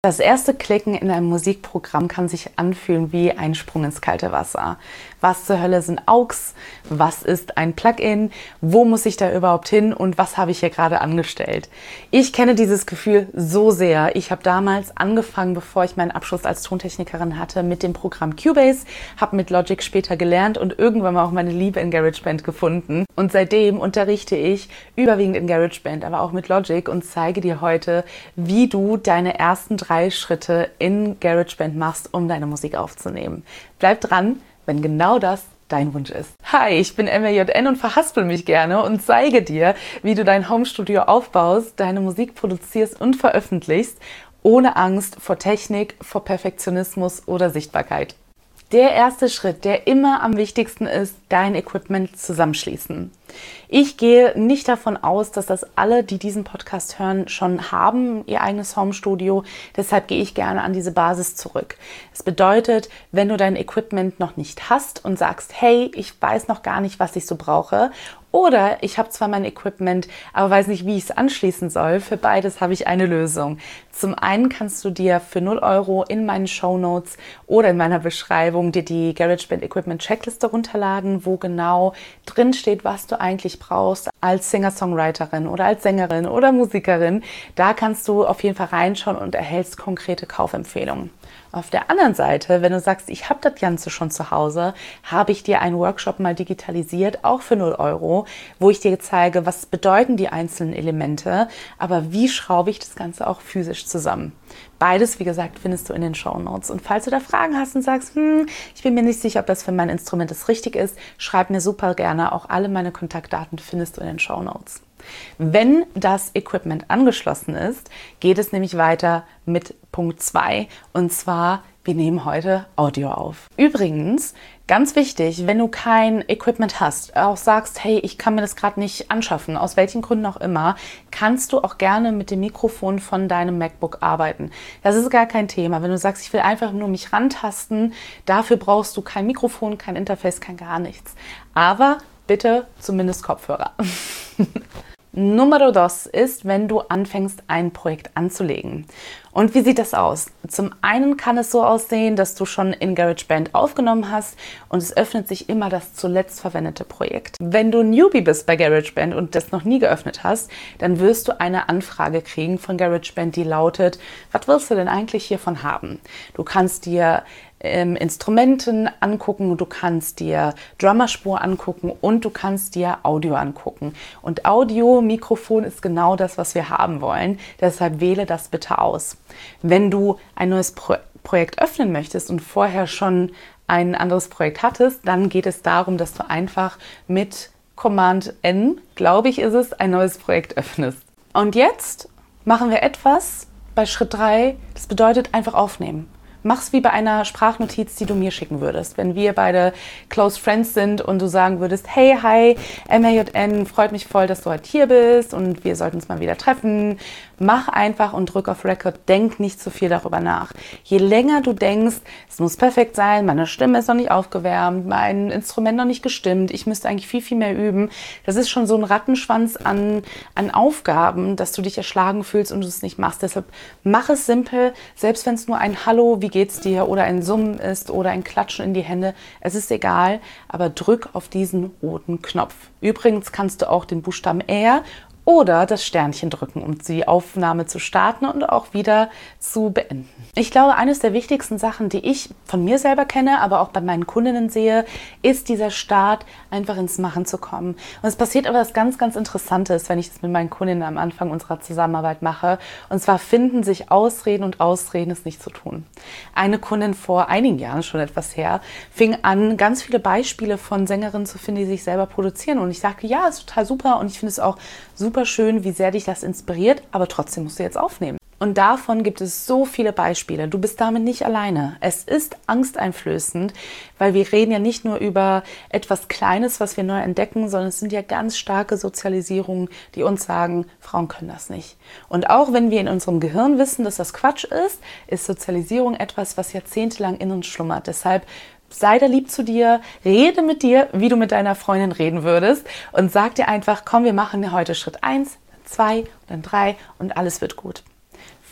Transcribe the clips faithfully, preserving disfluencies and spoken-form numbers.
Das erste Klicken in einem Musikprogramm kann sich anfühlen wie ein Sprung ins kalte Wasser. Was zur Hölle sind A U X? Was ist ein Plugin? Wo muss ich da überhaupt hin? Und was habe ich hier gerade angestellt? Ich kenne dieses Gefühl so sehr. Ich habe damals angefangen, bevor ich meinen Abschluss als Tontechnikerin hatte, mit dem Programm Cubase, habe mit Logic später gelernt und irgendwann mal auch meine Liebe in GarageBand gefunden. Und seitdem unterrichte ich überwiegend in GarageBand, aber auch mit Logic und zeige dir heute, wie du deine ersten drei drei Schritte in GarageBand machst, um deine Musik aufzunehmen. Bleib dran, wenn genau das dein Wunsch ist. Hi, ich bin M A J N und verhaspel mich gerne und zeige dir, wie du dein Homestudio aufbaust, deine Musik produzierst und veröffentlichst, ohne Angst vor Technik, vor Perfektionismus oder Sichtbarkeit. Der erste Schritt, der immer am wichtigsten ist, dein Equipment zusammenschließen. Ich gehe nicht davon aus, dass das alle, die diesen Podcast hören, schon haben, ihr eigenes Homestudio. Deshalb gehe ich gerne an diese Basis zurück. Es bedeutet, wenn du dein Equipment noch nicht hast und sagst, hey, ich weiß noch gar nicht, was ich so brauche, oder ich habe zwar mein Equipment, aber weiß nicht, wie ich es anschließen soll. Für beides habe ich eine Lösung. Zum einen kannst du dir für null Euro in meinen Shownotes oder in meiner Beschreibung dir die GarageBand Equipment Checkliste runterladen, wo genau drin steht, was du eigentlich brauchst als Singer-Songwriterin oder als Sängerin oder Musikerin. Da kannst du auf jeden Fall reinschauen und erhältst konkrete Kaufempfehlungen. Auf der anderen Seite, wenn du sagst, ich habe das Ganze schon zu Hause, habe ich dir einen Workshop mal digitalisiert, auch für null Euro, wo ich dir zeige, was bedeuten die einzelnen Elemente, aber wie schraube ich das Ganze auch physisch zusammen. Beides, wie gesagt, findest du in den Shownotes. Und falls du da Fragen hast und sagst, hm, ich bin mir nicht sicher, ob das für mein Instrument das richtig ist, schreib mir super gerne. Auch alle meine Kontaktdaten findest du in den Shownotes. Wenn das Equipment angeschlossen ist, geht es nämlich weiter mit Punkt zwei und zwar, wir nehmen heute Audio auf. Übrigens, ganz wichtig, wenn du kein Equipment hast, auch sagst, hey, ich kann mir das gerade nicht anschaffen, aus welchen Gründen auch immer, kannst du auch gerne mit dem Mikrofon von deinem MacBook arbeiten. Das ist gar kein Thema. Wenn du sagst, ich will einfach nur mich rantasten, dafür brauchst du kein Mikrofon, kein Interface, kein gar nichts. Aber bitte zumindest Kopfhörer. Numero dos ist, wenn du anfängst, ein Projekt anzulegen. Und wie sieht das aus? Zum einen kann es so aussehen, dass du schon in GarageBand aufgenommen hast und es öffnet sich immer das zuletzt verwendete Projekt. Wenn du Newbie bist bei GarageBand und das noch nie geöffnet hast, dann wirst du eine Anfrage kriegen von GarageBand, die lautet, was willst du denn eigentlich hiervon haben? Du kannst dir ähm, Instrumenten angucken, du kannst dir Drummerspur angucken und du kannst dir Audio angucken. Und Audio, Mikrofon ist genau das, was wir haben wollen. Deshalb wähle das bitte aus. Wenn du ein neues Pro- Projekt öffnen möchtest und vorher schon ein anderes Projekt hattest, dann geht es darum, dass du einfach mit Command N, glaube ich, ist es, ein neues Projekt öffnest. Und jetzt machen wir etwas bei Schritt drei, das bedeutet einfach aufnehmen. Mach's wie bei einer Sprachnotiz, die du mir schicken würdest. Wenn wir beide Close Friends sind und du sagen würdest, hey, hi, M A J N, freut mich voll, dass du heute hier bist und wir sollten uns mal wieder treffen. Mach einfach und drück auf Record, denk nicht zu viel darüber nach. Je länger du denkst, es muss perfekt sein, meine Stimme ist noch nicht aufgewärmt, mein Instrument noch nicht gestimmt, ich müsste eigentlich viel, viel mehr üben. Das ist schon so ein Rattenschwanz an, an Aufgaben, dass du dich erschlagen fühlst und du es nicht machst. Deshalb mach es simpel, selbst wenn es nur ein Hallo, wie geht's dir oder ein Summen ist oder ein Klatschen in die Hände. Es ist egal, aber drück auf diesen roten Knopf. Übrigens kannst du auch den Buchstaben R oder das Sternchen drücken, um die Aufnahme zu starten und auch wieder zu beenden. Ich glaube, eines der wichtigsten Sachen, die ich von mir selber kenne, aber auch bei meinen Kundinnen sehe, ist dieser Start, einfach ins Machen zu kommen. Und es passiert aber was ganz, ganz Interessantes, wenn ich das mit meinen Kundinnen am Anfang unserer Zusammenarbeit mache. Und zwar finden sich Ausreden und Ausreden, es nicht zu tun. Eine Kundin vor einigen Jahren, schon etwas her, fing an, ganz viele Beispiele von Sängerinnen zu finden, die sich selber produzieren. Und ich sagte, ja, ist total super und ich finde es auch super schön, wie sehr dich das inspiriert, aber trotzdem musst du jetzt aufnehmen. Und davon gibt es so viele Beispiele. Du bist damit nicht alleine. Es ist angsteinflößend, weil wir reden ja nicht nur über etwas Kleines, was wir neu entdecken, sondern es sind ja ganz starke Sozialisierungen, die uns sagen, Frauen können das nicht. Und auch wenn wir in unserem Gehirn wissen, dass das Quatsch ist, ist Sozialisierung etwas, was jahrzehntelang in uns schlummert. Deshalb sei da lieb zu dir, rede mit dir, wie du mit deiner Freundin reden würdest und sag dir einfach, komm, wir machen heute Schritt eins, zwei und dann drei und alles wird gut.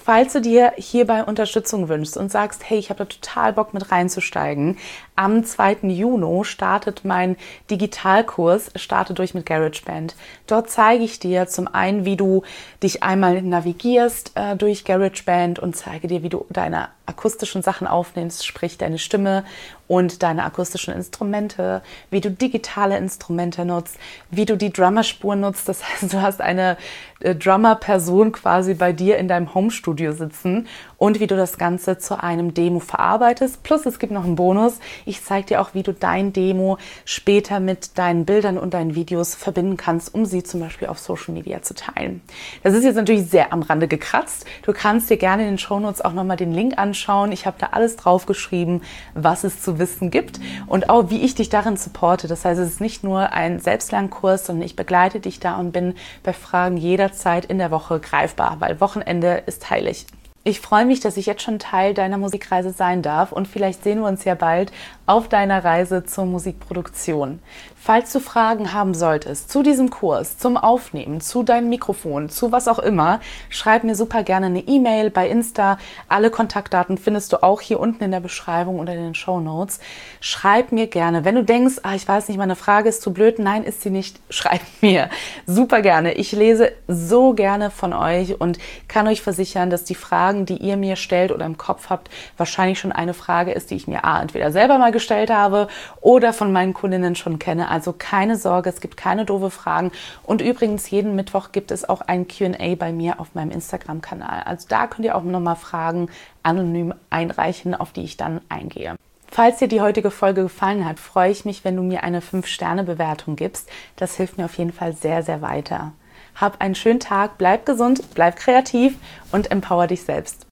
Falls du dir hierbei Unterstützung wünschst und sagst, hey, ich habe da total Bock mit reinzusteigen, am zweiten Juni startet mein Digitalkurs Starte durch mit GarageBand. Dort zeige ich dir zum einen, wie du dich einmal navigierst äh, durch GarageBand und zeige dir, wie du deine akustischen Sachen aufnimmst, sprich deine Stimme und deine akustischen Instrumente, wie du digitale Instrumente nutzt, wie du die Drummerspur nutzt. Das heißt, du hast eine äh, Drummer-Person quasi bei dir in deinem Homestudio sitzen und wie du das Ganze zu einem Demo verarbeitest. Plus es gibt noch einen Bonus. Ich zeige dir auch, wie du dein Demo später mit deinen Bildern und deinen Videos verbinden kannst, um sie zum Beispiel auf Social Media zu teilen. Das ist jetzt natürlich sehr am Rande gekratzt. Du kannst dir gerne in den Shownotes auch nochmal den Link anschauen. Ich habe da alles draufgeschrieben, was es zu wissen gibt und auch, wie ich dich darin supporte. Das heißt, es ist nicht nur ein Selbstlernkurs, sondern ich begleite dich da und bin bei Fragen jederzeit in der Woche greifbar, weil Wochenende ist heilig. Ich freue mich, dass ich jetzt schon Teil deiner Musikreise sein darf und vielleicht sehen wir uns ja bald auf deiner Reise zur Musikproduktion. Falls du Fragen haben solltest zu diesem Kurs, zum Aufnehmen, zu deinem Mikrofon, zu was auch immer, schreib mir super gerne eine E-Mail bei Insta. Alle Kontaktdaten findest du auch hier unten in der Beschreibung oder in den Shownotes. Schreib mir gerne. Wenn du denkst, ah, ich weiß nicht, meine Frage ist zu blöd, nein, ist sie nicht, schreib mir. Super gerne. Ich lese so gerne von euch und kann euch versichern, dass die Fragen, die ihr mir stellt oder im Kopf habt, wahrscheinlich schon eine Frage ist, die ich mir A, entweder selber mal gestellt habe oder von meinen Kundinnen schon kenne. Also keine Sorge, es gibt keine doofe Fragen. Und übrigens, jeden Mittwoch gibt es auch ein Q und A bei mir auf meinem Instagram-Kanal. Also da könnt ihr auch nochmal Fragen anonym einreichen, auf die ich dann eingehe. Falls dir die heutige Folge gefallen hat, freue ich mich, wenn du mir eine fünf Sterne Bewertung gibst. Das hilft mir auf jeden Fall sehr, sehr weiter. Hab einen schönen Tag, bleib gesund, bleib kreativ und empower dich selbst.